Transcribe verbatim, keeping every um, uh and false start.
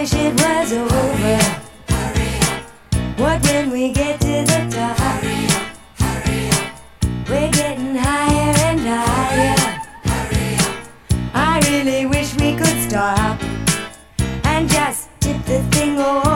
wish it was over. What when we get to the top? We're getting higher and higher. I really wish we could stop and just tip the thing over.